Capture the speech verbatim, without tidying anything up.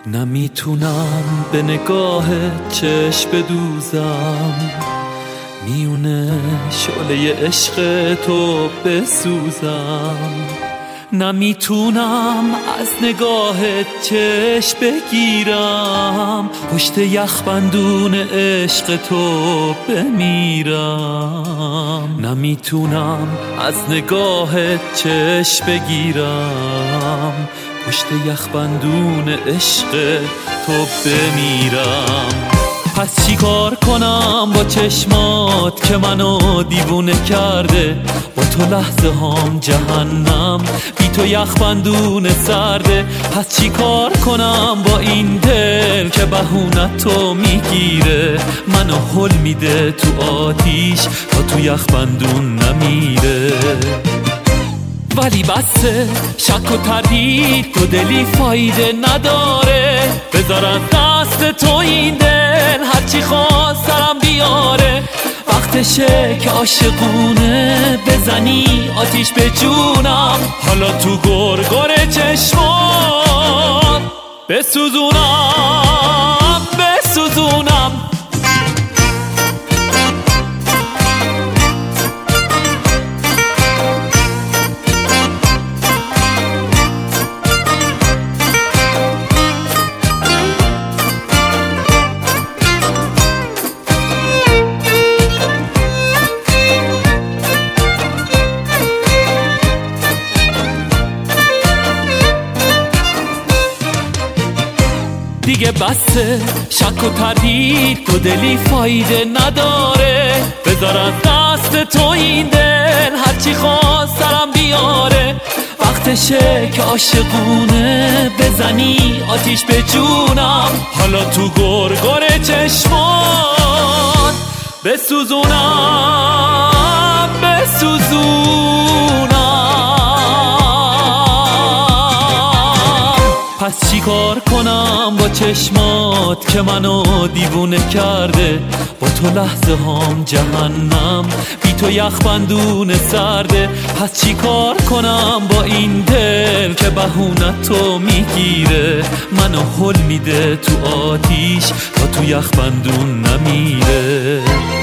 نمیتونم به نگاه چشم بدوزم، میونه شعله عشق تو بسوزم. نمیتونم از نگاه چشم بگیرم، پشت یخبندون عشق تو بمیرم. نمیتونم از نگاه چشم بگیرم، پشت یخبندون عشق تو بمیرم. پس چی کار کنم با چشمات که منو دیوونه کرده؟ با تو لحظه هام جهنم، بی تو یخبندون سرده. پس چی کار کنم با این دل که بهونت تو میگیره؟ منو هل میده تو آتیش تا تو یخبندون نمیره. ولی بسه شک و تردید تو دلی فایده نداره، بذار از دست تو این دل هرچی خواست سرم بیاره. وقتشه که عاشقونه بزنی آتیش به جونم، حالا تو گرگر چشمات بسوزونم بسوزونم. دیگه بسه شک و تردید تو دلی فایده نداره، بذار از دست تو این دل هرچی خواست سرم بیاره. وقتشه که عاشقونه بزنی آتیش به جونم، حالا تو گرگر چشمات بسوزونم بسوزونم. پس چی کار کنم با چشمات که منو دیوونه کرده؟ با تو لحظه هام جهنم، بی تو یخبندون سرده. پس چی کار کنم با این دل که بهونت تو میگیره؟ منو هل میده تو آتیش تا تو یخبندون نمیره.